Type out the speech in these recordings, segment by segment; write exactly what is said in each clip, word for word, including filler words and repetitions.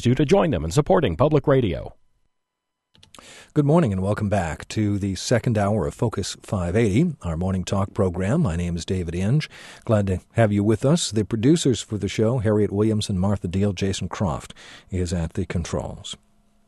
encourage you to join them in supporting public radio. Good morning and welcome back to the second hour of Focus five eighty, our morning talk program. My name is David Inge. Glad to have you with us. The producers for the show, Harriet Williamson, Martha Deal, Jason Croft is at the controls.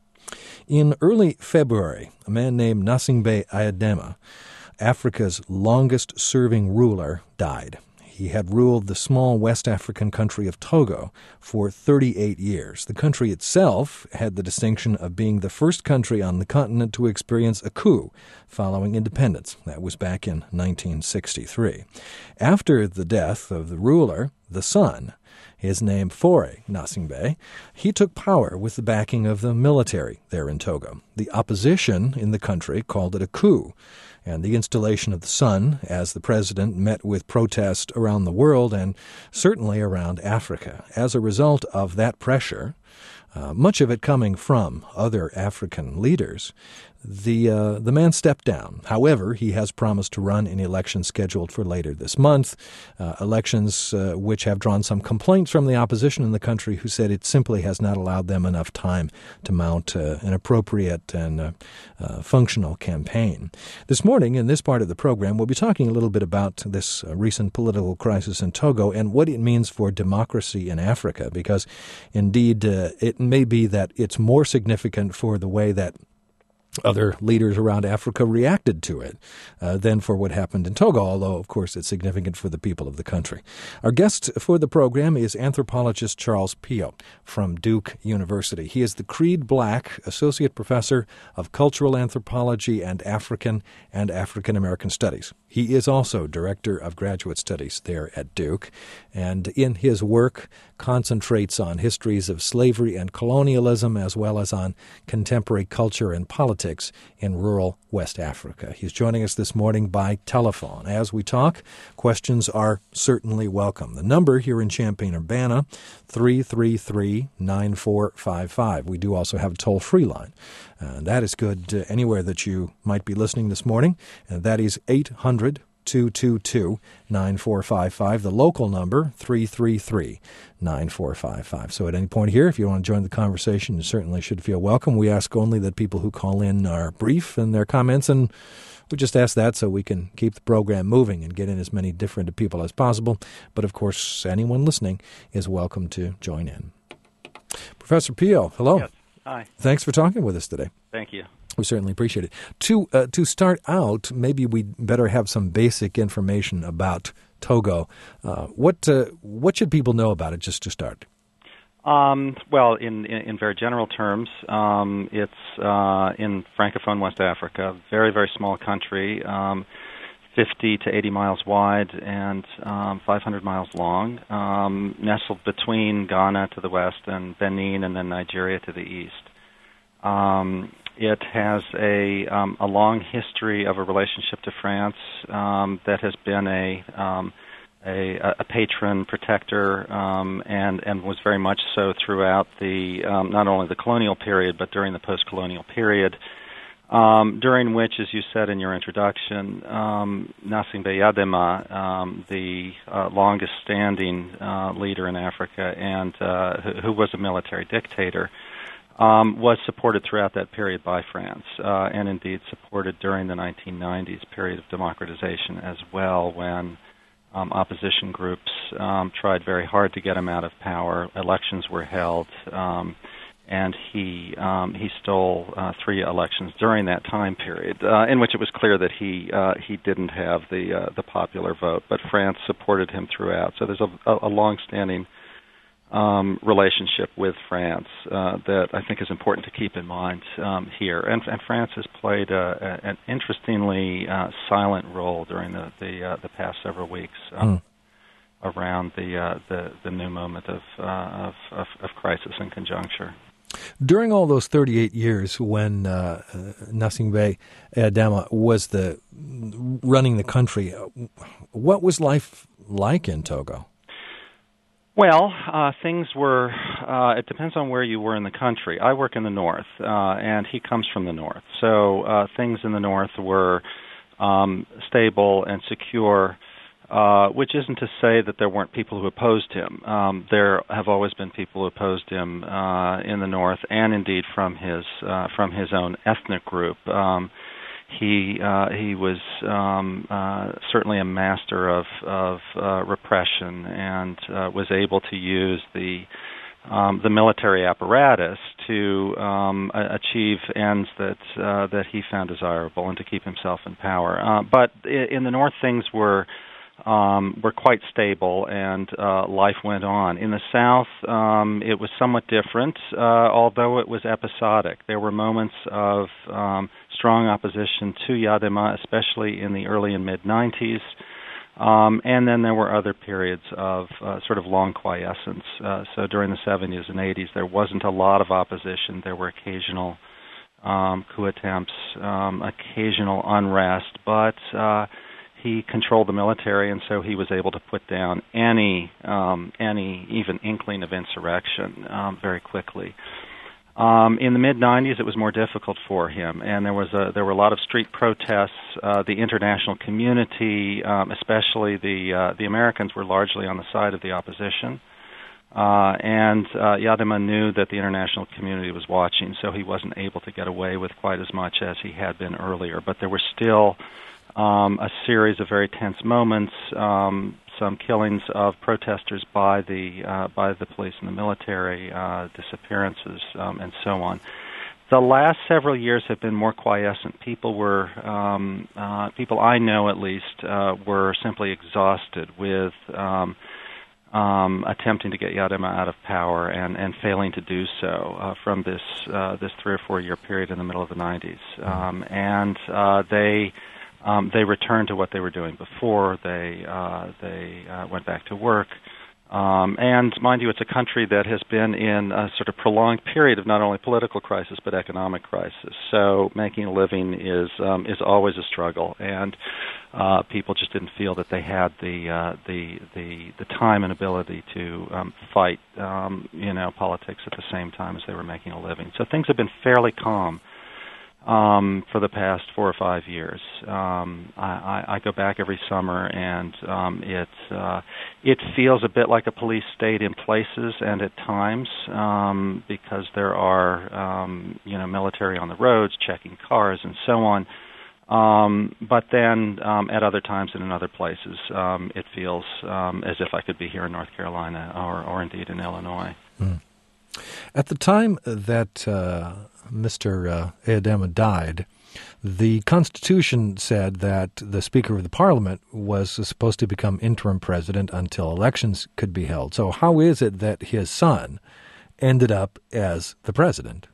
In early February, a man named Gnassingbé Eyadema, Africa's longest-serving ruler, died. He had ruled the small West African country of Togo for thirty-eight years. The country itself had the distinction of being the first country on the continent to experience a coup following independence. That was back in nineteen sixty-three. After the death of the ruler, the son, his name Faure Gnassingbé, he took power with the backing of the military there in Togo. The opposition in the country called it a coup, and the installation of the son as the president met with protest around the world and certainly around Africa. As a result of that pressure, uh, much of it coming from other African leaders, the uh, the man stepped down. However, he has promised to run in elections scheduled for later this month, uh, elections uh, which have drawn some complaints from the opposition in the country, who said it simply has not allowed them enough time to mount uh, an appropriate and uh, uh, functional campaign. This morning, in this part of the program, we'll be talking a little bit about this uh, recent political crisis in Togo and what it means for democracy in Africa, because indeed uh, it may be that it's more significant for the way that other leaders around Africa reacted to it uh, than for what happened in Togo, although, of course, it's significant for the people of the country. Our guest for the program is anthropologist Charles Pio from Duke University. He is the Creed Black Associate Professor of Cultural Anthropology and African and African American Studies. He is also Director of Graduate Studies there at Duke, and in his work concentrates on histories of slavery and colonialism as well as on contemporary culture and politics in rural West Africa. He's joining us this morning by telephone. As we talk, questions are certainly welcome. The number here in Champaign-Urbana, three three three, nine four five five. We do also have a toll-free line. Uh, that is good uh, anywhere that you might be listening this morning, and that is eight hundred, two two two, nine four five five. The local number, three three three, nine four five five. So at any point here, if you want to join the conversation, you certainly should feel welcome. We ask only that people who call in are brief in their comments, and we just ask that so we can keep the program moving and get in as many different people as possible. But, of course, anyone listening is welcome to join in. Professor Pio, hello. Yes. Hi. Thanks for talking with us today. Thank you. We certainly appreciate it. To uh, to start out, maybe we better have some basic information about Togo. Uh, what uh, what should people know about it, just to start? Um, well, in, in, in very general terms, um, it's uh, in Francophone West Africa, very, very small country, um, fifty to eighty miles wide and um, five hundred miles long, um, nestled between Ghana to the west and Benin and then Nigeria to the east. Um, it has a, um, a long history of a relationship to France um, that has been a, um, a, a patron protector um, and, and was very much so throughout the um, not only the colonial period but during the post-colonial period, um, during which, as you said in your introduction, um, Gnassingbé Eyadema, um, the uh, longest-standing uh, leader in Africa and uh, who, who was a military dictator, Um, was supported throughout that period by France, uh, and indeed supported during the nineteen nineties period of democratization as well, when um, opposition groups um, tried very hard to get him out of power. Elections were held, um, and he um, he stole uh, three elections during that time period, uh, in which it was clear that he uh, he didn't have the uh, the popular vote, but France supported him throughout. So there's a, a, a long-standing Um, relationship with France uh, that I think is important to keep in mind um, here. And, and France has played a, a, an interestingly uh, silent role during the the, uh, the past several weeks um, mm. around the, uh, the the new moment of, uh, of, of of crisis and conjuncture. During all those thirty-eight years when uh, uh, Gnassingbé Eyadema was the running the country, what was life like in Togo? Well, uh, things were, uh, it depends on where you were in the country. I work in the north, uh, and he comes from the north. So uh, things in the north were um, stable and secure uh, which isn't to say that there weren't people who opposed him. Um, there have always been people who opposed him uh, in the North, and indeed from his uh, from his own ethnic group. Um, he uh, he was um, uh, certainly a master of of uh, repression, and uh, was able to use the Um, the military apparatus to um, a- achieve ends that uh, that he found desirable and to keep himself in power. Uh, but I- in the North, things were um, were quite stable, and uh, life went on. In the South, um, it was somewhat different, uh, although it was episodic. There were moments of um, strong opposition to Yadema, especially in the early and mid nineties. Um, and then there were other periods of uh, sort of long quiescence. Uh, so during the seventies and eighties, there wasn't a lot of opposition. There were occasional um, coup attempts, um, occasional unrest, but uh, he controlled the military, and so he was able to put down any, um, any even inkling of insurrection um, very quickly. Um, in the mid nineties, it was more difficult for him, and there was a, there were a lot of street protests. Uh, the international community, um, especially the uh, the Americans, were largely on the side of the opposition, uh, and uh, Yadema knew that the international community was watching, so he wasn't able to get away with quite as much as he had been earlier. But there were still um, a series of very tense moments. Um, some killings of protesters by the uh, by the police and the military, uh, disappearances, um, and so on. The last several years have been more quiescent. People were, um, uh, people I know at least, uh, were simply exhausted with um, um, attempting to get Yadema out of power and, and failing to do so uh, from this uh, this three or four year period in the middle of the nineties, um, and uh, they. Um, they returned to what they were doing before. They uh, they uh, went back to work. Um, and mind you, it's a country that has been in a sort of prolonged period of not only political crisis but economic crisis. So making a living is um, is always a struggle, and uh, people just didn't feel that they had the uh, the, the the time and ability to um, fight um, you know politics at the same time as they were making a living. So things have been fairly calm Um, for the past four or five years. Um, I, I, I go back every summer, and um, it uh, it feels a bit like a police state in places and at times, um, because there are um, you know military on the roads checking cars and so on. Um, but then um, at other times and in other places, um, it feels um, as if I could be here in North Carolina or, or indeed in Illinois. Mm. At the time that uh, Mister Uh, Yadema died, the Constitution said that the Speaker of the Parliament was supposed to become interim president until elections could be held. So how is it that his son ended up as the president?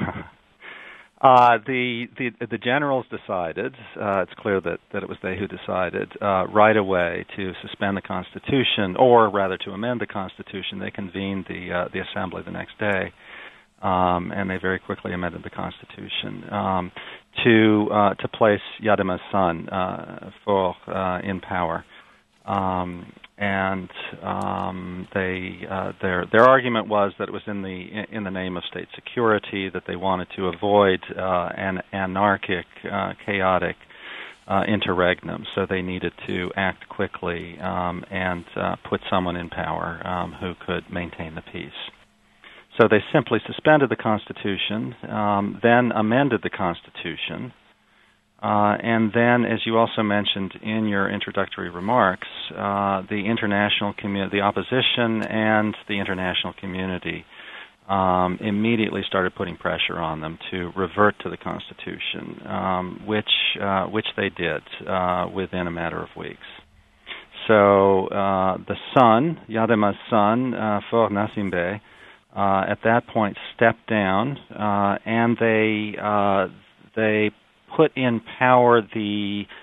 Uh, the, the the generals decided, uh, it's clear that, that it was they who decided, uh, right away to suspend the Constitution, or rather to amend the Constitution. They convened the uh, the Assembly the next day, um, and they very quickly amended the Constitution um, to uh, to place Yadema's son, uh, Faure, uh, in power. Um, and um, they uh, their their argument was that it was in the in the name of state security, that they wanted to avoid uh, an anarchic, uh, chaotic uh, interregnum, so they needed to act quickly um, and uh, put someone in power um, who could maintain the peace. So they simply suspended the Constitution, um, then amended the Constitution. Uh, and then, as you also mentioned in your introductory remarks, uh, the international community, the opposition and the international community um, immediately started putting pressure on them to revert to the Constitution, um, which uh, which they did uh, within a matter of weeks. So uh, the son, Yadema's son, uh, Faure Gnassingbé, uh, at that point stepped down, uh, and they uh, they. put in power the,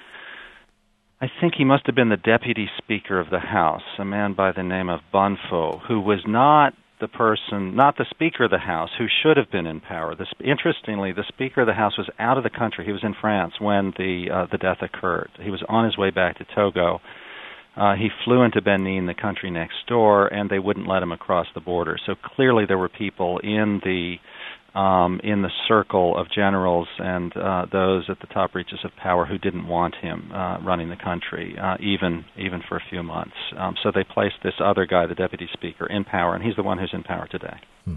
I think he must have been the Deputy Speaker of the House, a man by the name of Bonnefoy, who was not the person, not the Speaker of the House, who should have been in power. This, interestingly, the Speaker of the House was out of the country. He was in France when the uh, the death occurred. He was on his way back to Togo. Uh, he flew into Benin, the country next door, and they wouldn't let him across the border. So clearly there were people in the um, in the circle of generals and uh, those at the top reaches of power who didn't want him uh, running the country, uh, even even for a few months. Um, so they placed this other guy, the deputy speaker, in power, and he's the one who's in power today. Hmm.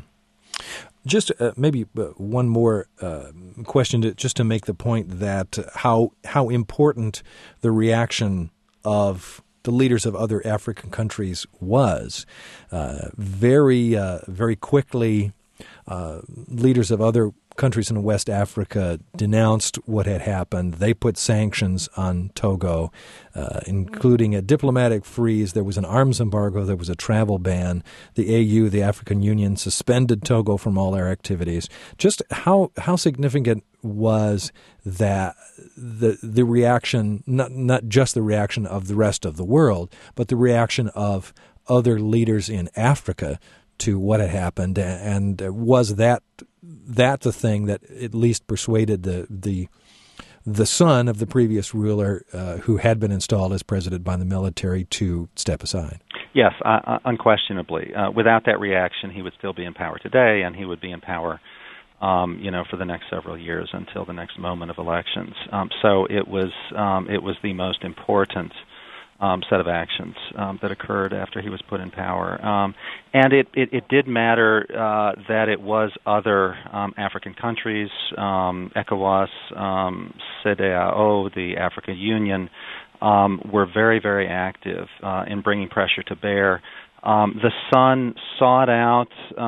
Just uh, maybe uh, one more uh, question, to, just to make the point that uh, how how important the reaction of the leaders of other African countries was. Uh, very uh, very quickly, uh, leaders of other countries in West Africa denounced what had happened. They put sanctions on Togo, uh, including a diplomatic freeze. There was an arms embargo. There was a travel ban. The A U, the African Union, suspended Togo from all their activities. Just how how significant was that the the reaction, not not just the reaction of the rest of the world, but the reaction of other leaders in Africa to what had happened, and was that that the thing that at least persuaded the the the son of the previous ruler, uh, who had been installed as president by the military, to step aside? Yes, uh, unquestionably. Uh, without that reaction, he would still be in power today, and he would be in power, um, you know, for the next several years until the next moment of elections. Um, so it was um, it was the most important Um, set of actions um, that occurred after he was put in power. Um, and it, it, it did matter uh, that it was other um, African countries, um, ECOWAS, um, CEDEAO, the African Union, um, were very, very active uh, in bringing pressure to bear. Um, the Sun sought out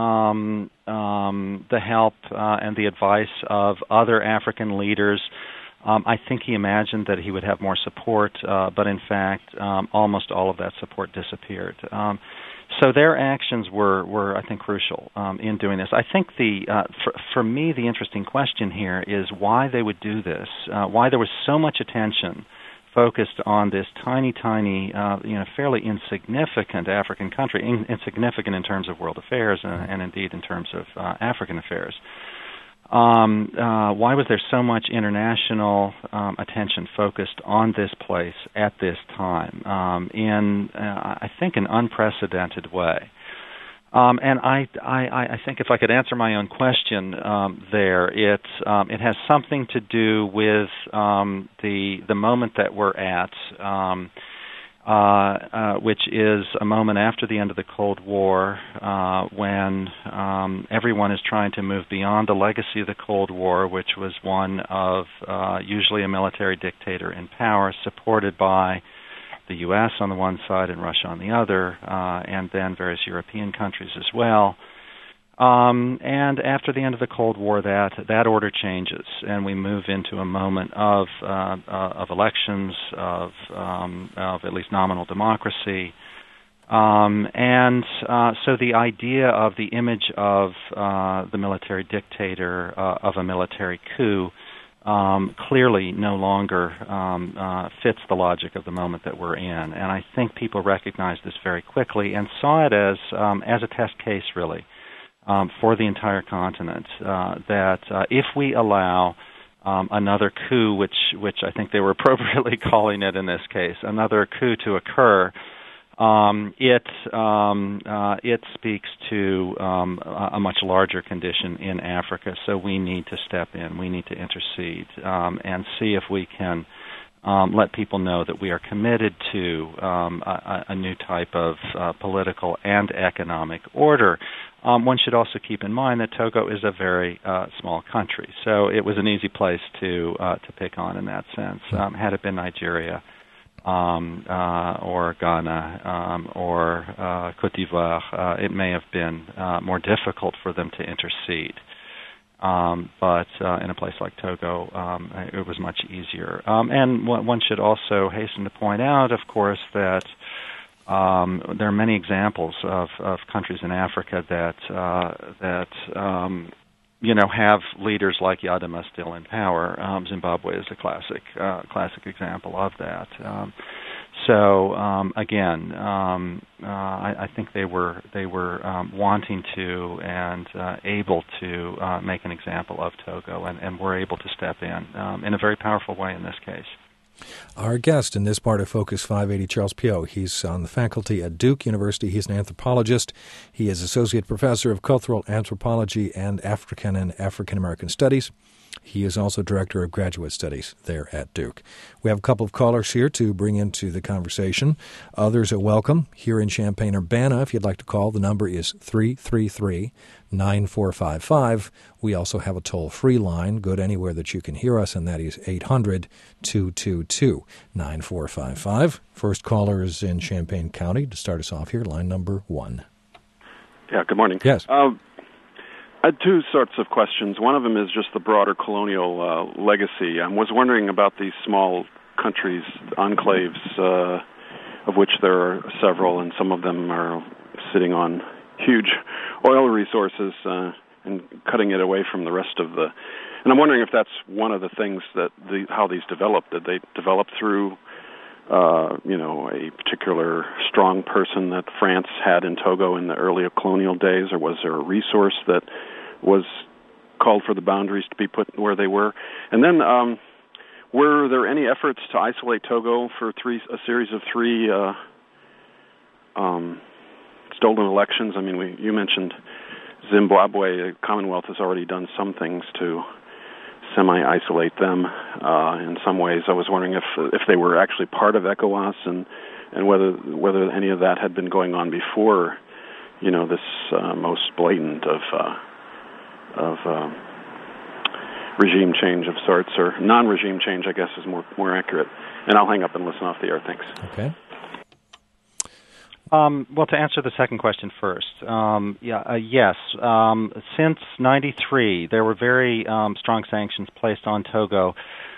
um, um, the help uh, and the advice of other African leaders. Um, I think he imagined that he would have more support, uh, but in fact, um, almost all of that support disappeared. Um, so their actions were, were I think, crucial um, in doing this. I think the, uh, for, for me, the interesting question here is why they would do this, uh, why there was so much attention focused on this tiny, tiny, uh, you know, fairly insignificant African country, in, insignificant in terms of world affairs and, and indeed in terms of uh, African affairs. Um, uh, why was there so much international um, attention focused on this place at this time um, in, uh, I think, an unprecedented way? Um, and I, I, I think if I could answer my own question um, there, it, um, it has something to do with um, the, the moment that we're at, um, Uh, uh, which is a moment after the end of the Cold War uh, when um, everyone is trying to move beyond the legacy of the Cold War, which was one of uh, usually a military dictator in power, supported by the U S on the one side and Russia on the other, uh, and then various European countries as well. Um, and after the end of the Cold War, that that order changes, and we move into a moment of uh, uh, of elections, of um, of at least nominal democracy, um, and uh, so the idea of the image of uh, the military dictator, uh, of a military coup, um, clearly no longer um, uh, fits the logic of the moment that we're in, and I think people recognized this very quickly and saw it as um, as a test case, really. Um, for the entire continent, uh, that uh, if we allow um, another coup, which which I think they were appropriately calling it in this case, another coup to occur, um, it um, uh, it speaks to um, a much larger condition in Africa. So we need to step in, we need to intercede, um, and see if we can um, let people know that we are committed to um, a, a new type of uh, political and economic order. Um, one should also keep in mind that Togo is a very uh, small country, so it was an easy place to uh, to pick on in that sense. Um, had it been Nigeria um, uh, or Ghana um, or uh, Côte d'Ivoire, uh, it may have been uh, more difficult for them to intercede. Um, but uh, in a place like Togo, um, it was much easier. Um, and one should also hasten to point out, of course, that Um, there are many examples of, of countries in Africa that uh, that um, you know have leaders like Yadima still in power. Um, Zimbabwe is a classic uh, classic example of that. Um, so um, again, um, uh, I, I think they were they were um, wanting to and uh, able to uh, make an example of Togo, and, and were able to step in um, in a very powerful way in this case. Our guest in this part of Focus five eighty, Charles Pio. He's on the faculty at Duke University. He's an anthropologist. He is Associate Professor of Cultural Anthropology and African and African American Studies. He is also Director of Graduate Studies there at Duke. We have a couple of callers here to bring into the conversation. Others are welcome here in Champaign-Urbana. If you'd like to call, the number is three three three, nine four five five. We also have a toll-free line. Good anywhere that you can hear us, and that is eight hundred, two two two, nine four five five. First caller is in Champaign County. To start us off here, line number one. Yeah, good morning. Yes. Um, I had two sorts of questions. One of them is just the broader colonial uh, legacy. I was wondering about these small countries, enclaves, uh, of which there are several, and some of them are sitting on huge oil resources uh, and cutting it away from the rest of the... And I'm wondering if that's one of the things that the, how these developed. Did they develop through, uh, you know, a particular strong person that France had in Togo in the early colonial days, or was there a resource that was called for the boundaries to be put where they were? And then, um, were there any efforts to isolate Togo for three a series of three uh, um, stolen elections? I mean, we, you mentioned Zimbabwe. The Commonwealth has already done some things to semi-isolate them uh, in some ways. I was wondering if if they were actually part of ECOWAS, and and whether whether any of that had been going on before, you know, this uh, most blatant of uh, of uh, regime change of sorts, or non-regime change, I guess, is more more accurate. And I'll hang up and listen off the air. Thanks. Okay. Um, well, to answer the second question first, um, yeah, uh, yes. Um, since ninety-three, there were very um, strong sanctions placed on Togo,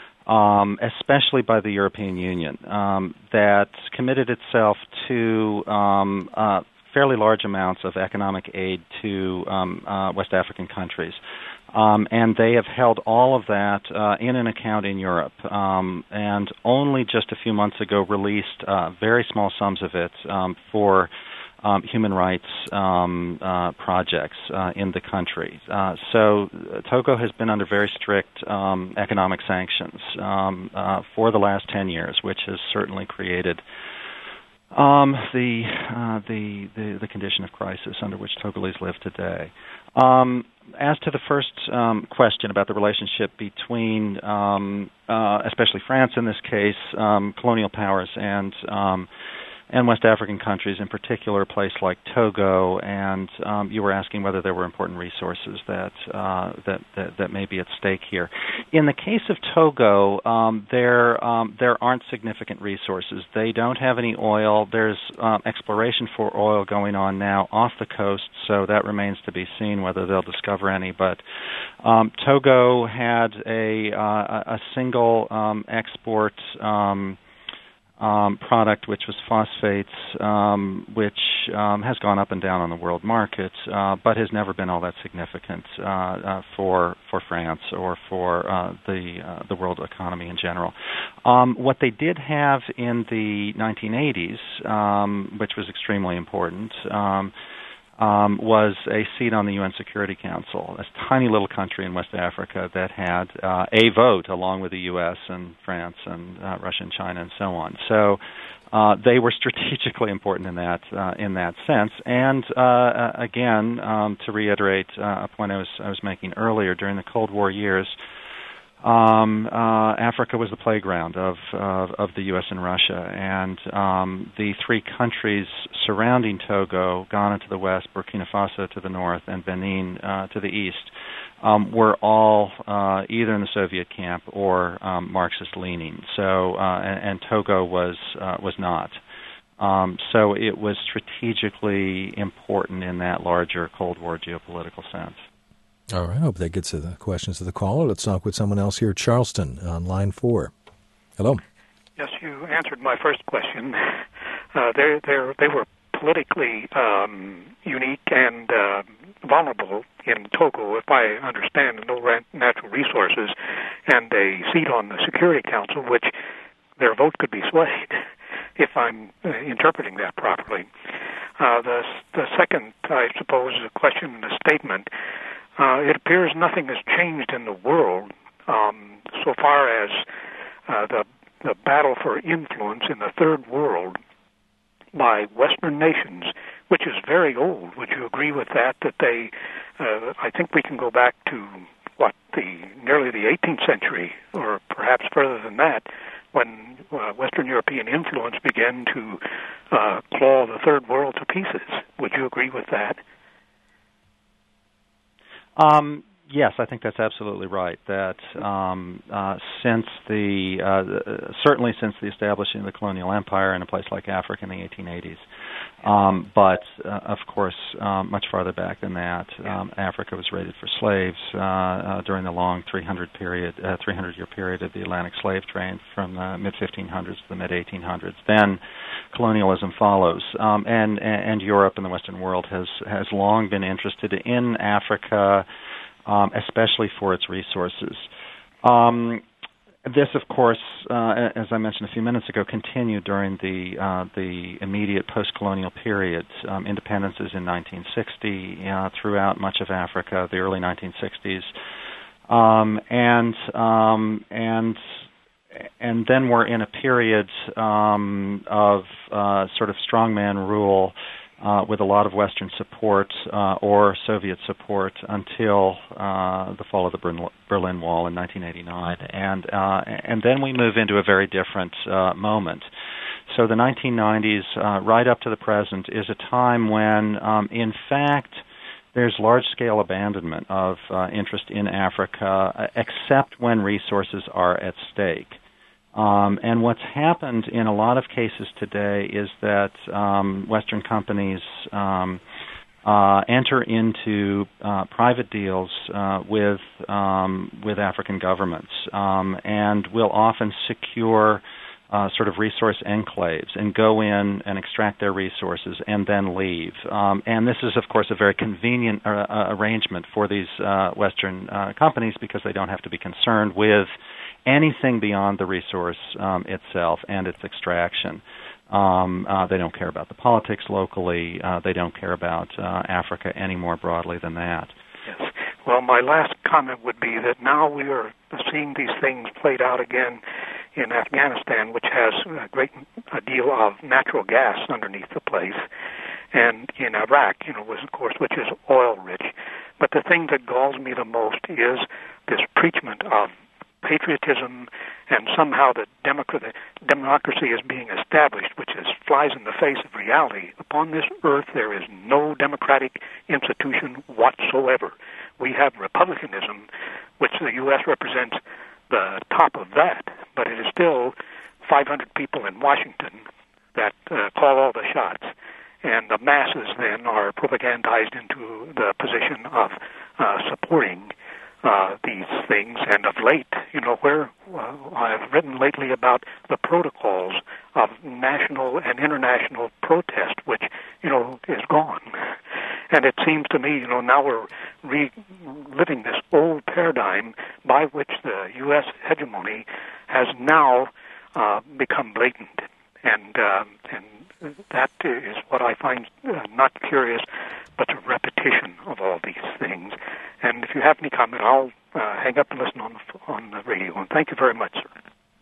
um, especially by the European Union, um, that committed itself to um, uh, fairly large amounts of economic aid to um, uh, West African countries. Um, and they have held all of that uh, in an account in Europe, um, and only just a few months ago released uh, very small sums of it um, for um, human rights um, uh, projects uh, in the country. Uh, so uh, Togo has been under very strict um, economic sanctions um, uh, for the last ten years, which has certainly created Um, the, uh, the the the condition of crisis under which Togolese live today. Um, as to the first um, question about the relationship between, um, uh, especially France in this case, um, colonial powers and um, and West African countries, in particular a place like Togo, and um, you were asking whether there were important resources that, uh, that that that may be at stake here. In the case of Togo, um, there um, there aren't significant resources. They don't have any oil. There's um, exploration for oil going on now off the coast, so that remains to be seen whether they'll discover any. But um, Togo had a uh, a single um, export Um, Um, product, which was phosphates, um, which um, has gone up and down on the world market, uh, but has never been all that significant uh, uh, for for France or for uh, the uh, the world economy in general. Um, what they did have in the nineteen eighties, um, which was extremely important, um, Um, was a seat on the U N Security Council, a tiny little country in West Africa that had uh, a vote along with the U S and France and uh, Russia and China and so on. So uh, they were strategically important in that uh, in that sense. And uh, again, um, to reiterate uh, a point I was I was making earlier, during the Cold War years, Um, uh, Africa was the playground of, of of the U S and Russia, and um, the three countries surrounding Togo, Ghana to the west, Burkina Faso to the north, and Benin uh, to the east, um, were all uh, either in the Soviet camp or um, Marxist-leaning. So, uh, and, and Togo was uh, was not. Um, so it was strategically important in that larger Cold War geopolitical sense. All right. I hope that gets to the questions of the caller. Let's talk with someone else here. Charleston on line four. Hello. Yes, you answered my first question. Uh, they they were politically um, unique and uh, vulnerable in Togo, if I understand, no natural resources, and a seat on the Security Council, which their vote could be swayed, if I'm uh, interpreting that properly. Uh, the the second, I suppose, is a question and a statement. Uh, it appears nothing has changed in the world um, so far as uh, the the battle for influence in the third world by Western nations, which is very old. Would you agree with that? That they, uh, I think we can go back to what the nearly the eighteenth century, or perhaps further than that, when uh, Western European influence began to uh, claw the third world to pieces. Would you agree with that? Um, yes, I think that's absolutely right. That um, uh, since the uh, certainly since the establishing of the colonial empire in a place like Africa in the eighteen eighties, um, but uh, of course um, much farther back than that, um, Africa was raided for slaves uh, uh, during the long three hundred period, uh, three hundred year period of the Atlantic slave trade from the mid fifteen hundreds to the mid eighteen hundreds. Then colonialism follows, um, and and Europe and the Western world has has long been interested in Africa, um, especially for its resources. Um, this, of course, uh, as I mentioned a few minutes ago, continued during the uh, the immediate post-colonial period. Um, independences in nineteen sixty uh, throughout much of Africa, the early nineteen sixties, um, and um, and. And then we're in a period um, of uh, sort of strongman rule uh, with a lot of Western support uh, or Soviet support until uh, the fall of the Berlin Wall in nineteen eighty-nine. And, uh, and then we move into a very different uh, moment. So the nineteen nineties, uh, right up to the present, is a time when, um, in fact, there's large-scale abandonment of uh, interest in Africa, except when resources are at stake. Um, and what's happened in a lot of cases today is that um, Western companies um, uh, enter into uh, private deals uh, with um, with African governments, um, and will often secure uh, sort of resource enclaves and go in and extract their resources and then leave. Um, and this is, of course, a very convenient uh, uh, arrangement for these uh, Western uh, companies because they don't have to be concerned with anything beyond the resource um, itself and its extraction. Um, uh, they don't care about the politics locally. Uh, they don't care about uh, Africa any more broadly than that. Yes. Well, my last comment would be that now we are seeing these things played out again in Afghanistan, which has a great a deal of natural gas underneath the place, and in Iraq, you know, was, of course, which is oil-rich. But the thing that galls me the most is this preachment of patriotism, and somehow the democracy, democracy is being established, which is flies in the face of reality. Upon this earth, there is no democratic institution whatsoever. We have republicanism, which the U S represents the top of that, but it is still five hundred people in Washington that uh, call all the shots, and the masses then are propagandized into the position of uh, supporting Uh, these things. And of late, you know, where uh, I've written lately about the protocols of national and international protest, which, you know, is gone. And it seems to me, you know, now we're reliving this old paradigm by which the U S hegemony has now uh, become blatant. And, uh, and that is what I find uh, not curious, but a repetition of all these things. And if you have any comment, I'll uh, hang up and listen on the, on the radio. And thank you very much, sir.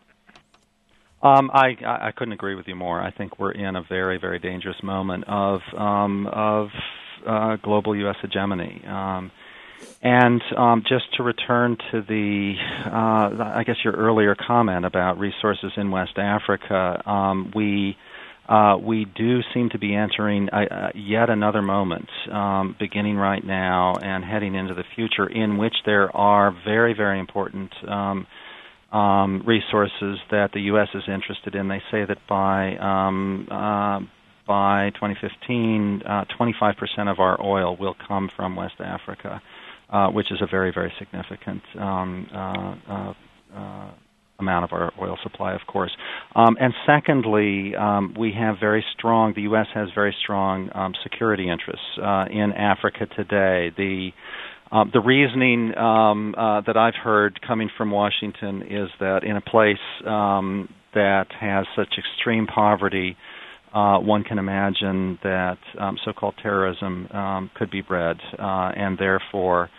Um, I, I couldn't agree with you more. I think we're in a very, very dangerous moment of um, of uh, global U S hegemony. Um, and um, just to return to the, uh, I guess your earlier comment about resources in West Africa, um, we. Uh, we do seem to be entering a, a yet another moment, um, beginning right now and heading into the future, in which there are very, very important um, um, resources that the U S is interested in. They say that by um, uh, by twenty fifteen, uh, twenty-five percent of our oil will come from West Africa, uh, which is a very, very significant um, uh, uh, uh, amount of our oil supply, of course. Um, and secondly, um, we have very strong, the U S has very strong um, security interests uh, in Africa today. The um, the reasoning um, uh, that I've heard coming from Washington is that in a place um, that has such extreme poverty, uh, one can imagine that um, so-called terrorism um, could be bred, uh, and therefore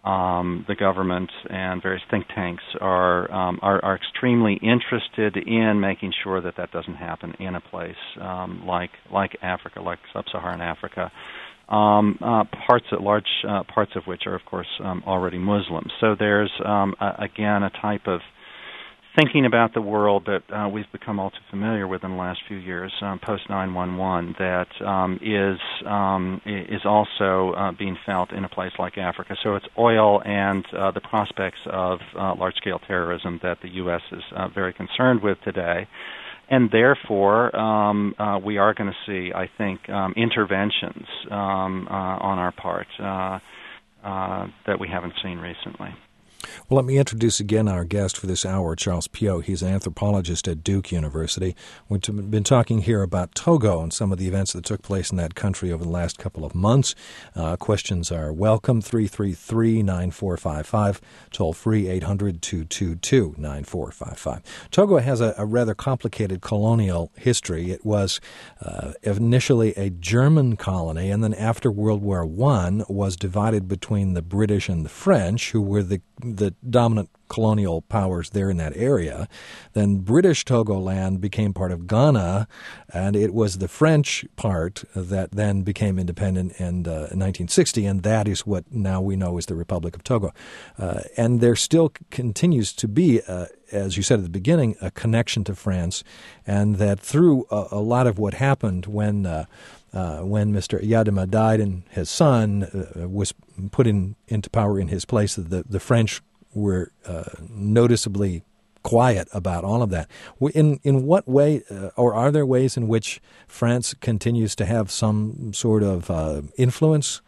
Um, the government and various think tanks are, um, are are extremely interested in making sure that that doesn't happen in a place um, like like Africa, like sub-Saharan Africa, um, uh, parts of, large uh, parts of which are, of course, um, already Muslim. So there's um, a, again a type of thinking about the world that uh, we've become all too familiar with in the last few years, um, post nine one one, that um, is um, is also uh, being felt in a place like Africa. So it's oil and uh, the prospects of uh, large-scale terrorism that the U S is uh, very concerned with today. And therefore, um, uh, we are going to see, I think, um, interventions um, uh, on our part uh, uh, that we haven't seen recently. Well, let me introduce again our guest for this hour, Charles Piot. He's an anthropologist at Duke University. We've been talking here about Togo and some of the events that took place in that country over the last couple of months. Uh, questions are welcome, three three three, nine four five five, toll free, eight hundred, two two two, nine four five five. Togo has a, a rather complicated colonial history. It was uh, initially a German colony, and then after World War One was divided between the British and the French, who were the the dominant colonial powers there in that area. Then British Togoland became part of Ghana, and it was the French part that then became independent in, uh, in nineteen sixty, and that is what now we know is the Republic of Togo. Uh, and there still continues to be, uh, as you said at the beginning, a connection to France, and that through a, a lot of what happened when uh, Uh, when Mister Yadima died and his son uh, was put in, into power in his place, the, the French were uh, noticeably quiet about all of that. In in what way, uh, or are there ways in which France continues to have some sort of uh, influence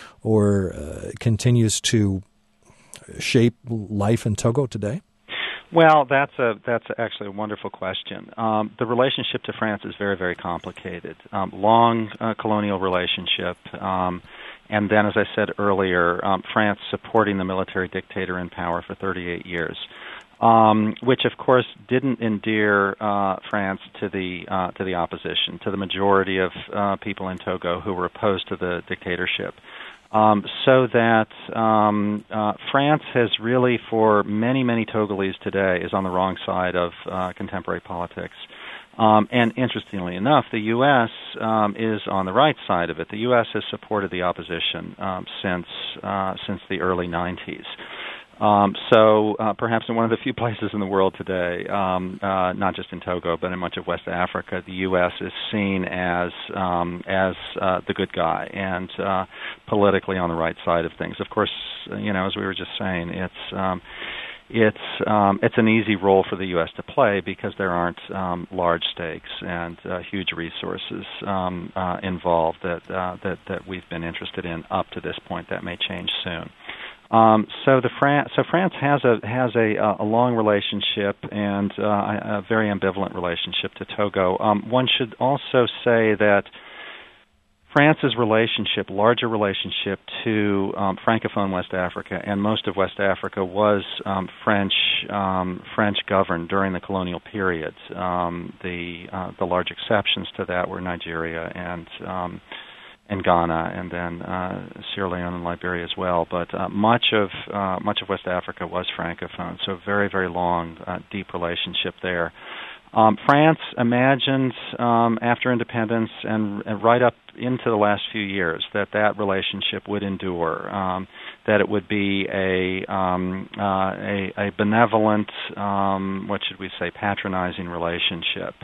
or uh, continues to shape life in Togo today? Well, that's a that's actually a wonderful question. Um, the relationship to France is very, very complicated. Um, long uh, colonial relationship, um, and then, as I said earlier, um, France supporting the military dictator in power for thirty-eight years, um, which, of course, didn't endear uh, France to the uh, to the opposition, to the majority of uh, people in Togo who were opposed to the dictatorship. Um, so that um, uh, France has really, for many, many Togolese today, is on the wrong side of uh, contemporary politics. Um, and interestingly enough, the U S um, is on the right side of it. The U S has supported the opposition um, since uh, since the early nineties. Um, so uh, perhaps in one of the few places in the world today, um, uh, not just in Togo, but in much of West Africa, the U S is seen as um, as uh, the good guy and uh, politically on the right side of things. Of course, you know, as we were just saying, it's um, it's um, it's an easy role for the U S to play because there aren't um, large stakes and uh, huge resources um, uh, involved that uh, that that we've been interested in up to this point. That may change soon. Um, so the Fran- so France has a has a, a long relationship and uh, a very ambivalent relationship to Togo. Um, one should also say that France's relationship, larger relationship to um, Francophone West Africa and most of West Africa was um, French um, French governed during the colonial period. Um, the uh, the large exceptions to that were Nigeria and um, and Ghana, and then uh, Sierra Leone and Liberia as well. But uh, much of uh, much of West Africa was Francophone, so very, very long, uh, deep relationship there. Um, France imagined um, after independence and, and right up into the last few years that that relationship would endure, um, that it would be a um, uh, a, a benevolent, um, what should we say, patronizing relationship.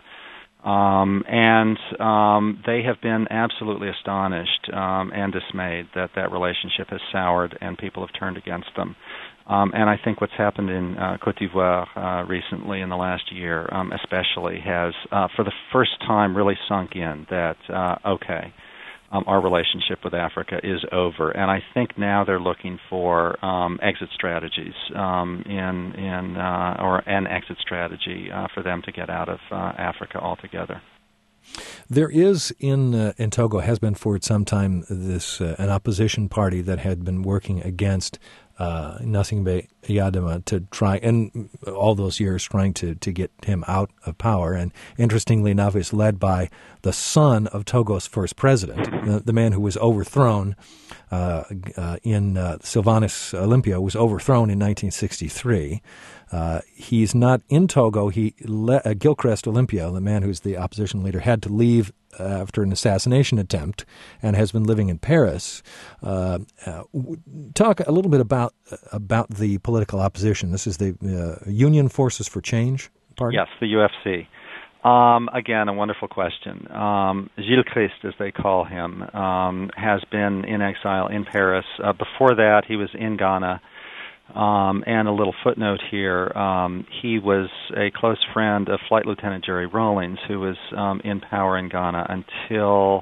Um, and um, they have been absolutely astonished um, and dismayed that that relationship has soured and people have turned against them. Um, and I think what's happened in uh, Côte d'Ivoire uh, recently in the last year um, especially has, uh, for the first time, really sunk in that, uh, okay, um, our relationship with Africa is over. And I think now they're looking for um, exit strategies um, in, in uh, or an exit strategy uh, for them to get out of uh, Africa altogether. There is in uh, in Togo, has been for some time, this uh, an opposition party that had been working against uh, Gnassingbé Eyadema to try, and all those years trying to, to get him out of power. And interestingly enough, it's led by the son of Togo's first president, the, the man who was overthrown uh, uh, in uh, Sylvanus Olympia was overthrown in nineteen sixty-three. Uh, he's not in Togo. He le- uh, Gilchrist Olympia, the man who's the opposition leader, had to leave uh, after an assassination attempt and has been living in Paris. Uh, uh, talk a little bit about uh, about the political opposition. This is the uh, Union Forces for Change Party? Yes, the U F C. Um, again, a wonderful question. Um, Gilles Christ, as they call him, um, has been in exile in Paris. Uh, before that, he was in Ghana. Um, and a little footnote here, um, he was a close friend of Flight Lieutenant Jerry Rawlings, who was um, in power in Ghana until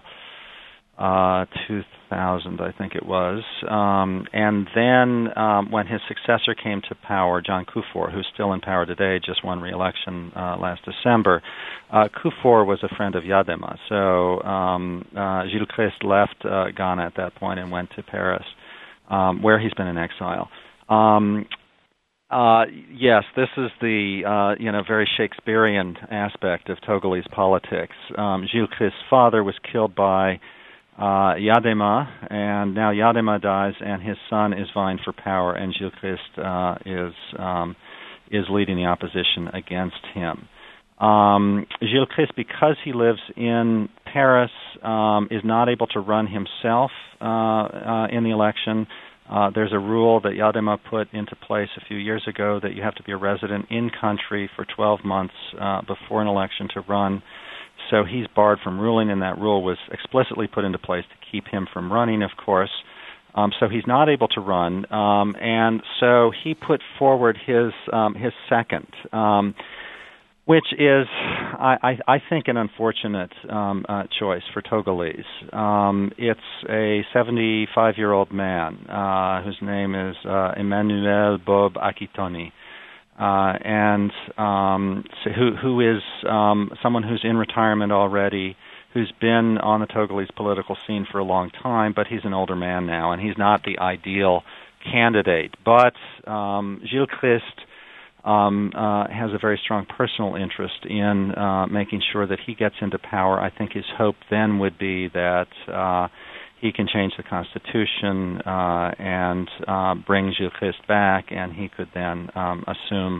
uh, two thousand, I think it was. Um, and then um, when his successor came to power, John Kufuor, who's still in power today, just won re-election uh, last December, uh, Kufuor was a friend of Eyadema. So um, uh, Gilles Christ left uh, Ghana at that point and went to Paris, um, where he's been in exile. Um, uh, yes, this is the uh, you know very Shakespearean aspect of Togolese politics. Um, Gilles Christ's father was killed by uh, Eyadema, and now Eyadema dies, and his son is vying for power, and Gilles Christ uh, is um, is leading the opposition against him. Um, Gilles Christ, because he lives in Paris, um, is not able to run himself uh, uh, in the election. Uh, there's a rule that Eyadema put into place a few years ago that you have to be a resident in country for twelve months uh, before an election to run. So he's barred from ruling, and that rule was explicitly put into place to keep him from running, of course. Um, so he's not able to run, um, and so he put forward his um, his second, um, which is, I, I, I think, an unfortunate um, uh, choice for Togolese. Um, it's a seventy-five-year-old man uh, whose name is uh, Emmanuel Bob Akitoni, uh, and um, so who, who is um, someone who's in retirement already, who's been on the Togolese political scene for a long time, but he's an older man now, and he's not the ideal candidate. But um, Gilles Christ Um, uh, has a very strong personal interest in uh, making sure that he gets into power. I think his hope then would be that uh, he can change the Constitution uh, and uh, bring Gilles Christ back, and he could then um, assume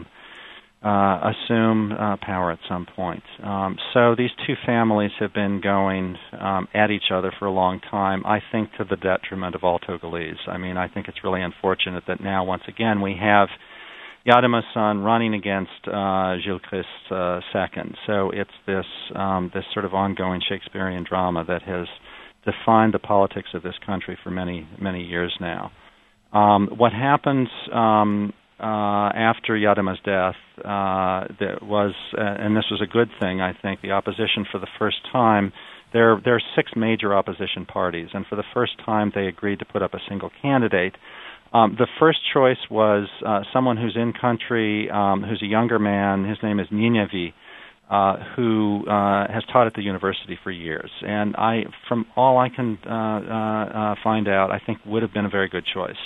uh, assume uh, power at some point. Um, so these two families have been going um, at each other for a long time, I think to the detriment of all Togolese. I mean, I think it's really unfortunate that now, once again, we have Eyadema's son running against uh, Gilles Christ's uh, second. So it's this um, this sort of ongoing Shakespearean drama that has defined the politics of this country for many, many years now. Um, what happens um, uh, after Eyadema's death uh, that was, uh, and this was a good thing, I think, the opposition for the first time, there, there are six major opposition parties, and for the first time they agreed to put up a single candidate. Um, the first choice was uh, someone who's in country, um, who's a younger man. His name is Ninyavi, uh, who uh, has taught at the university for years. And I, from all I can uh, uh, find out, I think would have been a very good choice.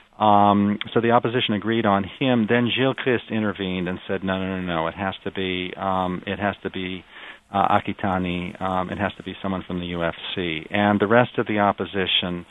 Um, so the opposition agreed on him. Then Gilles Christ intervened and said, no, no, no, no. It has to be, um, it has to be uh, Akitani. Um, it has to be someone from the U F C. And the rest of the opposition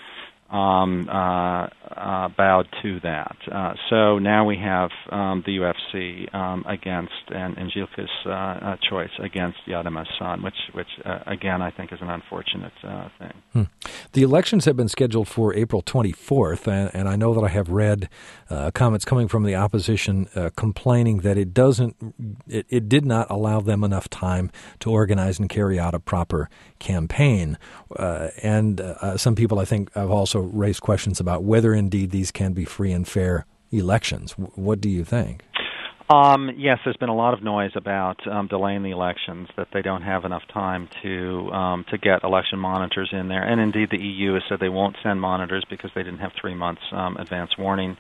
Um, uh, uh, bowed to that. Uh, so now we have um, the U F C um, against, and, and Gilles Christ's uh, uh, choice against Eyadema's son, which, which uh, again, I think is an unfortunate uh, thing. Hmm. The elections have been scheduled for April twenty-fourth, and, and I know that I have read uh, comments coming from the opposition uh, complaining that it doesn't, it, it did not allow them enough time to organize and carry out a proper campaign. Uh, and uh, some people, I think, have also raised questions about whether indeed these can be free and fair elections. What do you think? Um, yes, there's been a lot of noise about um, delaying the elections, that they don't have enough time to um, to get election monitors in there. And indeed, the E U has said they won't send monitors because they didn't have three months um, advance warning.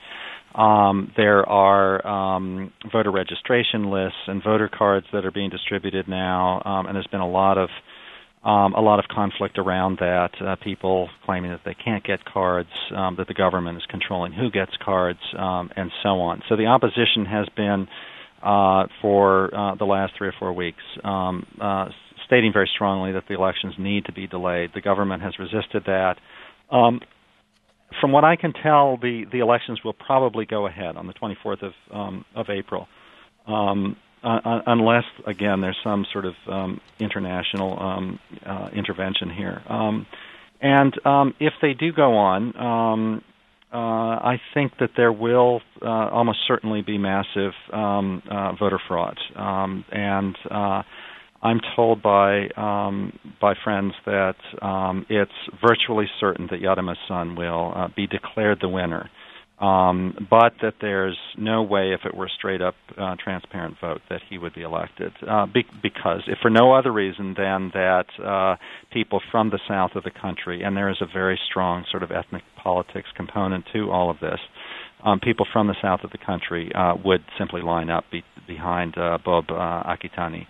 Um, there are um, voter registration lists and voter cards that are being distributed now, um, and there's been a lot of Um, a lot of conflict around that, uh, people claiming that they can't get cards, um, that the government is controlling who gets cards, um, and so on. So the opposition has been, uh, for uh, the last three or four weeks, um, uh, stating very strongly that the elections need to be delayed. The government has resisted that. Um, from what I can tell, the, the elections will probably go ahead on the twenty-fourth of, um, of April. Um, Uh, unless, again, there's some sort of um, international um, uh, intervention here. Um, and um, if they do go on, um, uh, I think that there will uh, almost certainly be massive um, uh, voter fraud. Um, and uh, I'm told by um, by friends that um, it's virtually certain that Yadama's son will uh, be declared the winner. Um, but that there's no way, if it were a straight-up uh, transparent vote, that he would be elected. Uh, be- because, if for no other reason than that uh, people from the south of the country, and there is a very strong sort of ethnic politics component to all of this, um, people from the south of the country uh, would simply line up be- behind uh, Bob uh, Akitani.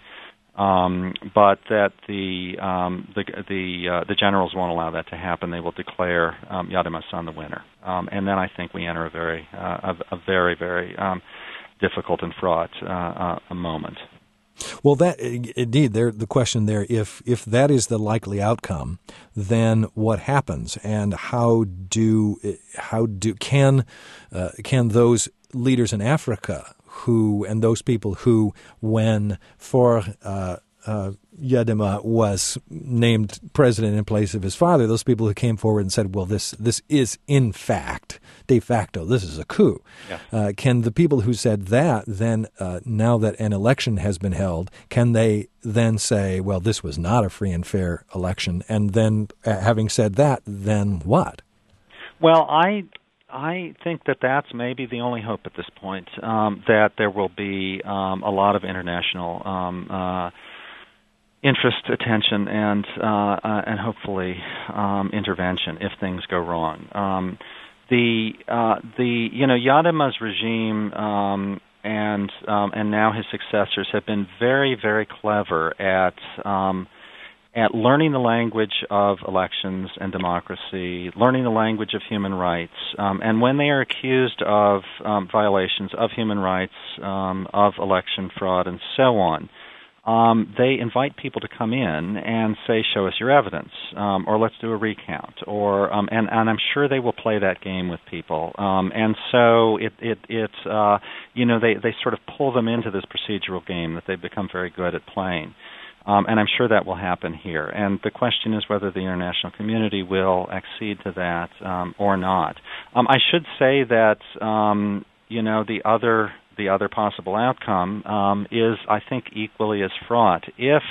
Um, but that the um, the the, uh, the generals won't allow that to happen. They will declare um, Yadama's son the winner, um, and then I think we enter a very uh, a, a very very um, difficult and fraught uh, uh, a moment. Well, that indeed, there the question there. If if that is the likely outcome, then what happens, and how do how do can uh, can those leaders in Africa who and those people who, when for uh, uh, Yadama was named president in place of his father, those people who came forward and said, well, this this is in fact, de facto, this is a coup. Yeah. Uh, can the people who said that then, uh, now that an election has been held, can they then say, well, this was not a free and fair election? And then uh, having said that, then what? Well, I... I think that that's maybe the only hope at this point, um, that there will be um, a lot of international um, uh, interest, attention, and uh, uh, and hopefully um, intervention if things go wrong. Um, the uh, the you know Yadama's regime um, and um, and now his successors have been very very clever at. Um, at learning the language of elections and democracy, learning the language of human rights, um, and when they are accused of um, violations of human rights, um, of election fraud, and so on, um, they invite people to come in and say, show us your evidence, um, or let's do a recount, or um, and, and I'm sure they will play that game with people. Um, and so it, it, it uh, you know, they, they sort of pull them into this procedural game that they've become very good at playing. Um, and I'm sure that will happen here. And the question is whether the international community will accede to that um, or not. Um, I should say that um, you know the other the other possible outcome um, is, I think, equally as fraught. If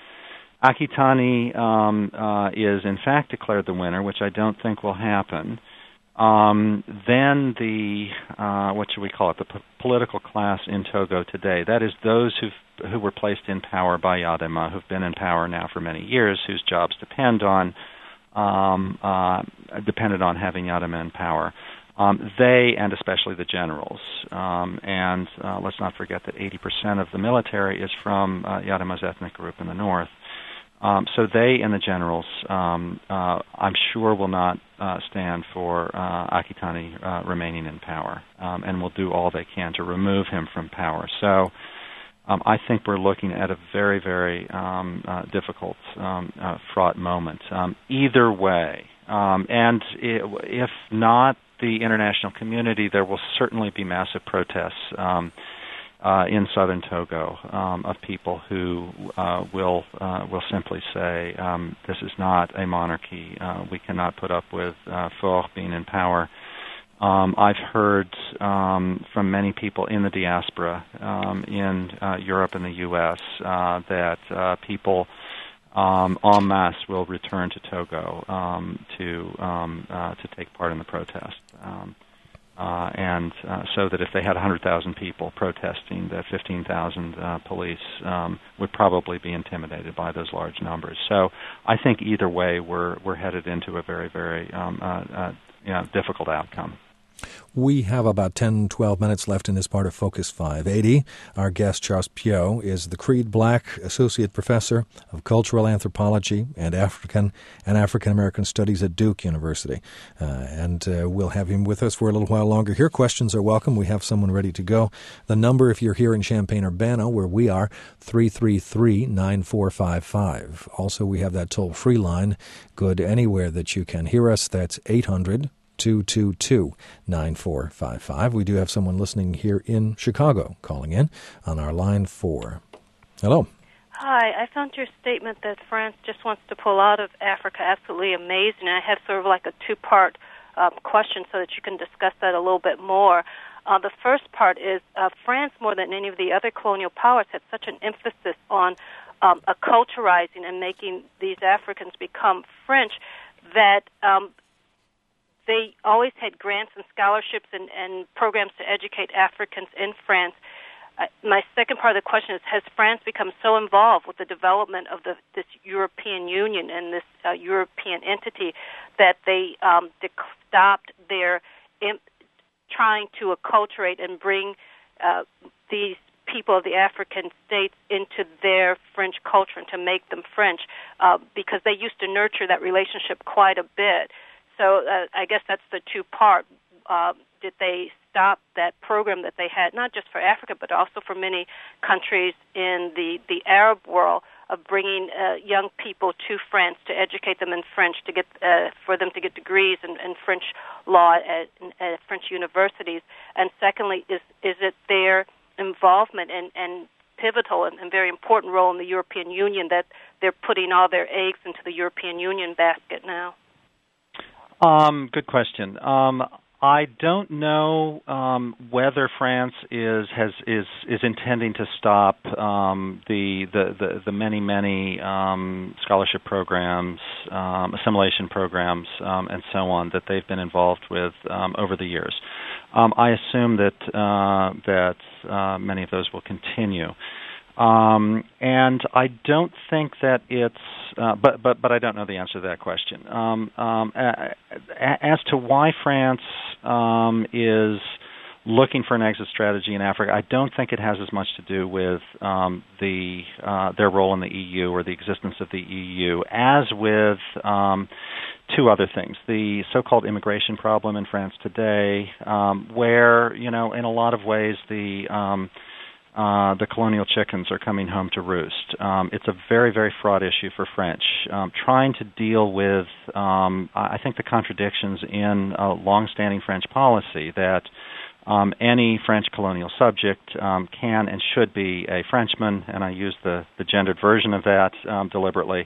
Akitani um, uh, is in fact declared the winner, which I don't think will happen, um, then the uh, what should we call it? The p- political class in Togo today. That is those who've who were placed in power by Yadama, who've been in power now for many years, whose jobs depend on um, uh, depended on having Yadama in power. Um, they, and especially the generals, um, and uh, let's not forget that eighty percent of the military is from uh, Yadama's ethnic group in the north. Um, so they and the generals, um, uh, I'm sure, will not uh, stand for uh, Akitani uh, remaining in power, um, and will do all they can to remove him from power. So um, I think we're looking at a very, very um, uh, difficult, um, uh, fraught moment. Um, either way, um, and it, if not the international community, there will certainly be massive protests um, Uh, in southern Togo, um, of people who uh, will uh, will simply say, um, this is not a monarchy. Uh, we cannot put up with uh, Faure being in power. Um, I've heard um, from many people in the diaspora um, in uh, Europe and the U S uh, that uh, people um, en masse will return to Togo um, to um, uh, to take part in the protest. Um, Uh, and uh, so that if they had one hundred thousand people protesting, that fifteen thousand uh, police um, would probably be intimidated by those large numbers. So I think either way, we're we're headed into a very, very um, uh, uh, you know, difficult outcome. We have about ten, twelve minutes left in this part of Focus five eighty. Our guest, Charles Piot, is the Creed Black Associate Professor of Cultural Anthropology and African and African American Studies at Duke University. Uh, and uh, we'll have him with us for a little while longer here. Questions are welcome. We have someone ready to go. The number, if you're here in Champaign-Urbana, where we are, three three three, nine four five five. Also, we have that toll-free line. Good anywhere that you can hear us. That's eight hundred, two two two, nine four five five. We do have someone listening here in Chicago calling in on our line four. Hello. Hi. I found your statement that France just wants to pull out of Africa absolutely amazing. I have sort of like a two-part uh, question so that you can discuss that a little bit more. Uh, the first part is uh, France, more than any of the other colonial powers, had such an emphasis on um, acculturizing and making these Africans become French that um, they always had grants and scholarships and, and programs to educate Africans in France. Uh, my second part of the question is, has France become so involved with the development of the, this European Union and this uh, European entity that they um, dec- stopped their imp- trying to acculturate and bring uh, these people of the African states into their French culture and to make them French, uh, because they used to nurture that relationship quite a bit. So uh, I guess that's the two-part. Uh, did they stop that program that they had, not just for Africa, but also for many countries in the, the Arab world, of bringing uh, young people to France to educate them in French, to get uh, for them to get degrees in, in French law at, at French universities? And secondly, is is it their involvement and, and pivotal and, and very important role in the European Union that they're putting all their eggs into the European Union basket now? Um, good question. Um, I don't know um, whether France is has is is intending to stop um, the, the, the the many many um, scholarship programs, um, assimilation programs, um, and so on that they've been involved with um, over the years. Um, I assume that uh, that uh, many of those will continue. Um, and I don't think that it's, uh, but, but, but I don't know the answer to that question. Um, um, a, a, as to why France um, is looking for an exit strategy in Africa, I don't think it has as much to do with um, the uh, their role in the E U or the existence of the E U as with um, two other things. The so-called immigration problem in France today, um, where, you know, in a lot of ways the um, Uh, the colonial chickens are coming home to roost. Um, it's a very, very fraught issue for French. Um, trying to deal with, um, I think, the contradictions in a long-standing French policy that um, any French colonial subject um, can and should be a Frenchman, and I use the, the gendered version of that um, deliberately,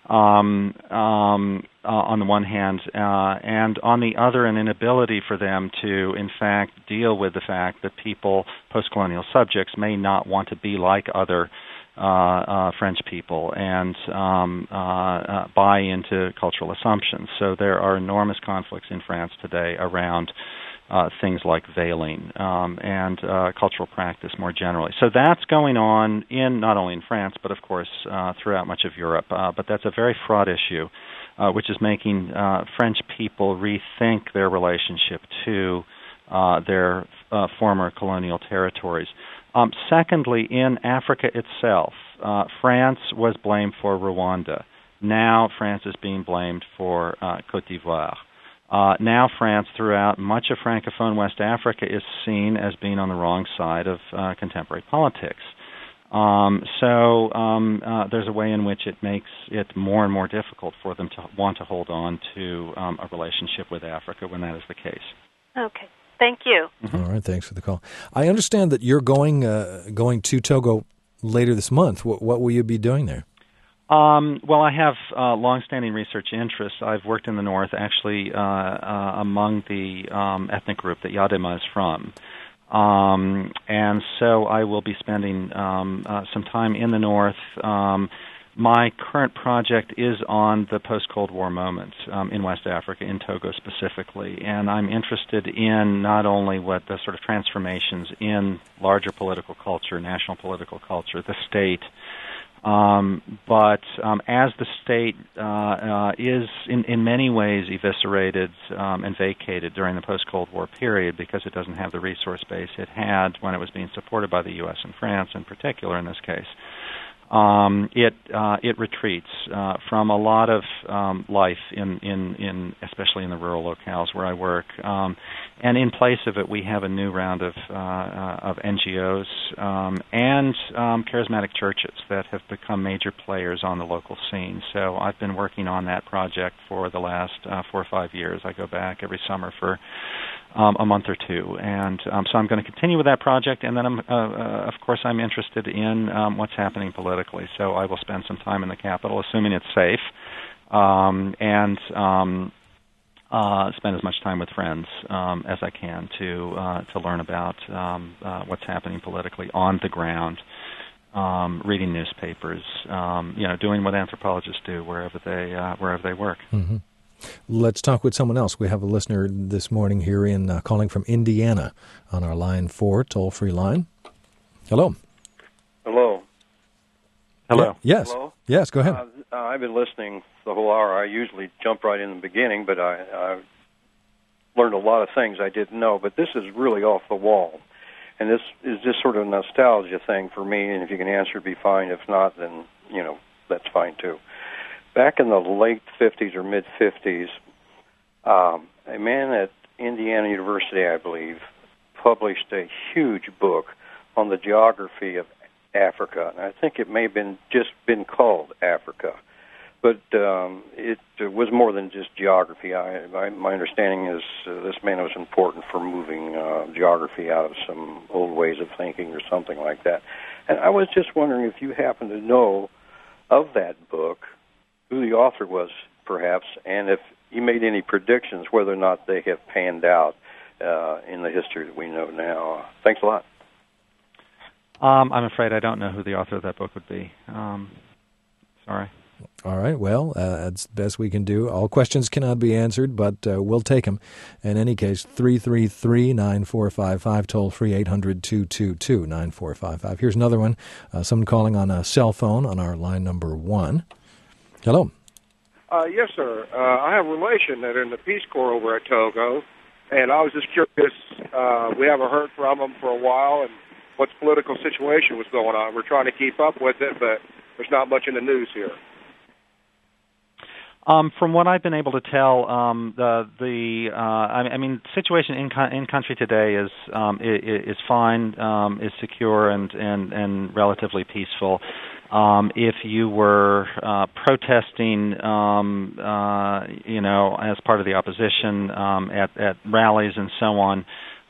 um, um, uh, on the one hand, uh, and on the other, an inability for them to, in fact, deal with the fact that people, post-colonial subjects, may not want to be like other uh, uh, French people and um, uh, uh, buy into cultural assumptions. So there are enormous conflicts in France today around Uh, things like veiling um, and uh, cultural practice more generally. So that's going on in not only in France, but of course uh, throughout much of Europe. Uh, but that's a very fraught issue, uh, which is making uh, French people rethink their relationship to uh, their uh, former colonial territories. Um, secondly, in Africa itself, uh, France was blamed for Rwanda. Now France is being blamed for uh, Côte d'Ivoire. Uh, now France, throughout much of Francophone West Africa, is seen as being on the wrong side of uh, contemporary politics. Um, so um, uh, there's a way in which it makes it more and more difficult for them to want to hold on to um, a relationship with Africa when that is the case. Okay. Thank you. Mm-hmm. All right. Thanks for the call. I understand that you're going uh, going to Togo later this month. What, what will you be doing there? Um, well, I have uh, long-standing research interests. I've worked in the North, actually, uh, uh, among the um, ethnic group that Yadema is from. Um, and so I will be spending um, uh, some time in the North. Um, my current project is on the post-Cold War moment um, in West Africa, in Togo specifically. And I'm interested in not only what the sort of transformations in larger political culture, national political culture, the state, Um, but um, as the state uh, uh, is in, in many ways eviscerated um, and vacated during the post-Cold War period because it doesn't have the resource base it had when it was being supported by the U S and France in particular in this case, um, it uh, it retreats uh, from a lot of um, life in, in, in especially in the rural locales where I work. Um, and in place of it, we have a new round of uh, uh, of N G Os um, and um, charismatic churches that have become major players on the local scene. So I've been working on that project for the last uh, four or five years. I go back every summer for Um, a month or two, and um, so I'm going to continue with that project. And then, I'm, uh, uh, of course, I'm interested in um, what's happening politically. So I will spend some time in the capital, assuming it's safe, um, and um, uh, spend as much time with friends um, as I can to uh, to learn about um, uh, what's happening politically on the ground. Um, reading newspapers, um, you know, doing what anthropologists do wherever they uh, wherever they work. Mm-hmm. Let's talk with someone else. We have a listener this morning here in uh, calling from Indiana on our line four toll-free line. Hello. Hello. Hello. Yeah, yes. Hello? Yes, go ahead. Uh, I've been listening the whole hour. I usually jump right in the beginning, but I, I learned a lot of things I didn't know. But this is really off the wall. And this is just sort of a nostalgia thing for me, and if you can answer, it'd be fine. If not, then, you know, that's fine too. Back in the late fifties or mid-fifties, um, a man at Indiana University, I believe, published a huge book on the geography of Africa. And I think it may have been just been called Africa. But um, it uh, was more than just geography. I, I, my understanding is uh, this man was important for moving uh, geography out of some old ways of thinking or something like that. And I was just wondering if you happen to know of that book, who the author was, perhaps, and if he made any predictions whether or not they have panned out uh, in the history that we know now. Thanks a lot. Um, I'm afraid I don't know who the author of that book would be. Um, sorry. All right. Well, uh, that's the best we can do. All questions cannot be answered, but uh, we'll take them. In any case, three three three, nine four five five, toll-free eight hundred, two two two, nine four five five. Here's another one. Uh, someone calling on a cell phone on our line number one. Hello. Uh, yes, sir. Uh, I have a relation that are in the Peace Corps over at Togo, and I was just curious. Uh, we haven't heard from them for a while, and what the political situation was going on. We're trying to keep up with it, but there's not much in the news here. Um, from what I've been able to tell, um, the the uh, I, I mean, situation in in country today is um, is, is fine, um, is secure, and, and, and relatively peaceful. Um, if you were uh, protesting, um, uh, you know, as part of the opposition um, at at rallies and so on,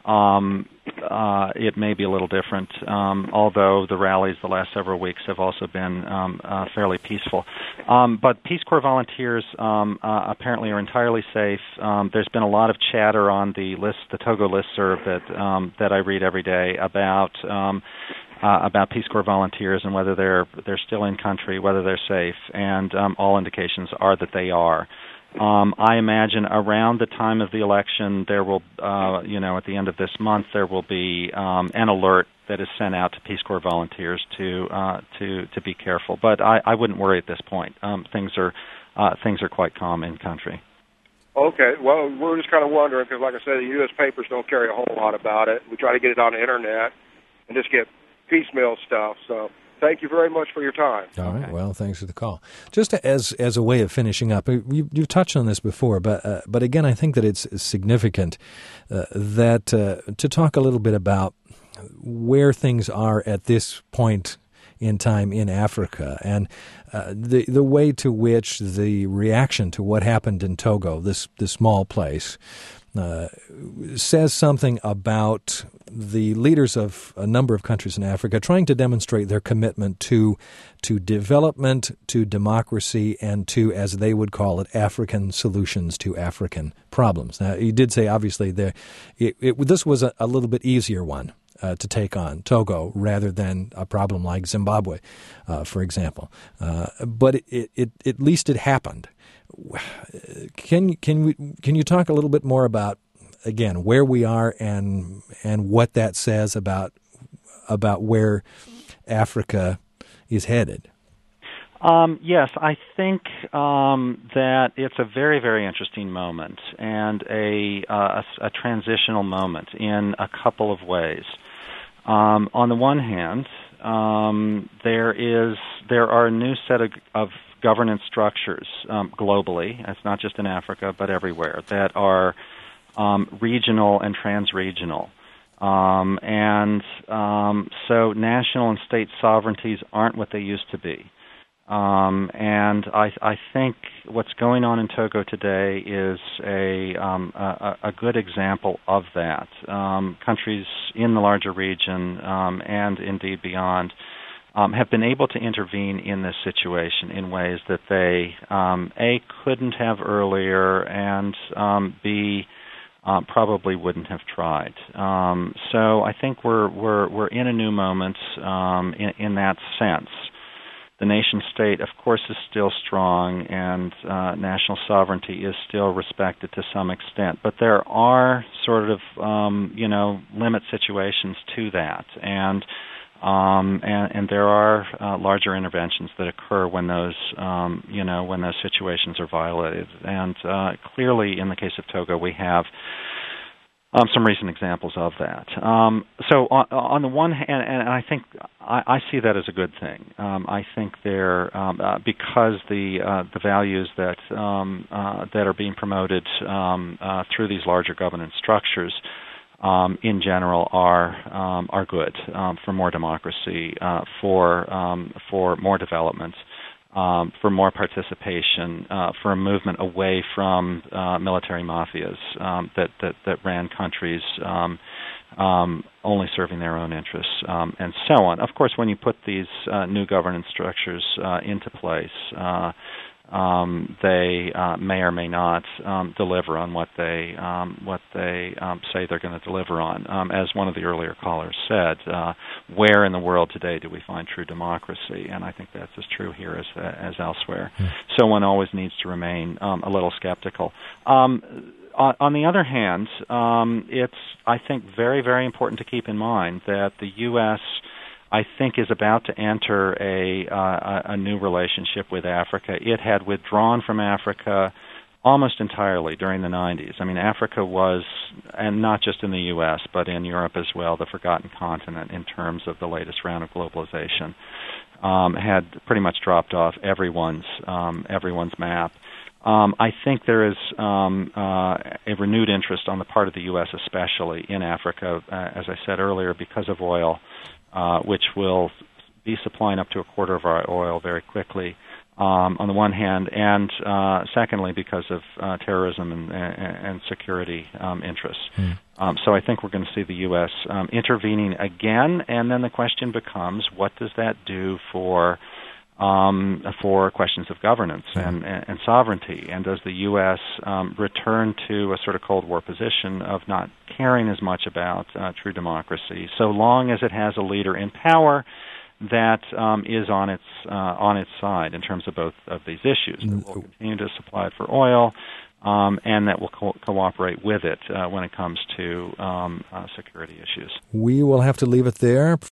um, uh, it may be a little different. Um, although the rallies the last several weeks have also been um, uh, fairly peaceful. Um, but Peace Corps volunteers um, uh, apparently are entirely safe. Um, there's been a lot of chatter on the list, the Togo listserv that um, that I read every day about. Um, Uh, about Peace Corps volunteers and whether they're they're still in country, whether they're safe, and um, all indications are that they are. Um, I imagine around the time of the election, there will, uh, you know, at the end of this month, there will be um, an alert that is sent out to Peace Corps volunteers to uh, to to be careful. But I, I wouldn't worry at this point. Um, things are uh, things are quite calm in country. Okay, well, we're just kind of wondering because, like I said, the U S papers don't carry a whole lot about it. We try to get it on the internet and just get piecemeal stuff. So thank you very much for your time. All right. Well, thanks for the call. Just as as a way of finishing up, you, you've touched on this before, but uh, but again, I think that it's significant uh, that uh, to talk a little bit about where things are at this point in time in Africa and uh, the the way to which the reaction to what happened in Togo, this this small place, Uh, says something about the leaders of a number of countries in Africa trying to demonstrate their commitment to to development, to democracy, and to, as they would call it, African solutions to African problems. Now, you did say, obviously, there, it, it, this was a, a little bit easier one uh, to take on, Togo, rather than a problem like Zimbabwe, uh, for example. Uh, but it, it, it, at least it happened. Can can we can you talk a little bit more about again where we are and and what that says about about where Africa is headed? Um, yes, I think um, that it's a very, very interesting moment and a, uh, a, a transitional moment in a couple of ways. Um, on the one hand, um, there is there are a new set of, of governance structures um, globally. It's not just in Africa, but everywhere, that are um, regional and trans-regional. Um, and um, so national and state sovereignties aren't what they used to be. Um, and I, I think what's going on in Togo today is a, um, a, a good example of that. Um, countries in the larger region um, and indeed beyond um, have been able to intervene in this situation in ways that they, um, A, couldn't have earlier, and um, B, uh, probably wouldn't have tried. Um, so I think we're, we're, we're in a new moment um, in, in that sense. The nation-state, of course, is still strong, and uh, national sovereignty is still respected to some extent. But there are sort of, um, you know, limit situations to that, and um, and, and there are uh, larger interventions that occur when those, um, you know, when those situations are violated. And uh, clearly, in the case of Togo, we have Um, some recent examples of that. Um, so on, on the one hand, and I think I, I see that as a good thing. Um, I think they're um, uh, because the uh, the values that um, uh, that are being promoted um, uh, through these larger governance structures, um, in general, are um, are good um, for more democracy, uh, for um, for more development. Um, for more participation, uh, for a movement away from uh, military mafias um, that, that that ran countries um, um, only serving their own interests, um, and so on. Of course, when you put these uh, new governance structures uh, into place, uh, um, they uh, may or may not um, deliver on what they um, what they um, say they're going to deliver on. Um, as one of the earlier callers said, uh, where in the world today do we find true democracy? And I think that's as true here as as elsewhere. Mm. So one always needs to remain um, a little skeptical. Um, on, on the other hand, um, it's I think very very important to keep in mind that the U S I think is about to enter a, uh, a new relationship with Africa. It had withdrawn from Africa almost entirely during the nineties. I mean, Africa was, and not just in the U S, but in Europe as well, the forgotten continent in terms of the latest round of globalization, um, had pretty much dropped off everyone's um, everyone's map. Um, I think there is um, uh, a renewed interest on the part of the U S especially in Africa, uh, as I said earlier, because of oil. Uh, which will be supplying up to a quarter of our oil very quickly, um, on the one hand, and uh, secondly, because of uh, terrorism and, and, and security um, interests. Mm. Um, so I think we're going to see the U S um, intervening again, and then the question becomes, what does that do for um, for questions of governance and, and, and sovereignty? And does the U S um, return to a sort of Cold War position of not caring as much about uh, true democracy, so long as it has a leader in power that um, is on its uh, on its side in terms of both of these issues, that will continue to supply it for oil, um, and that will co- cooperate with it uh, when it comes to um, uh, security issues. We will have to leave it there.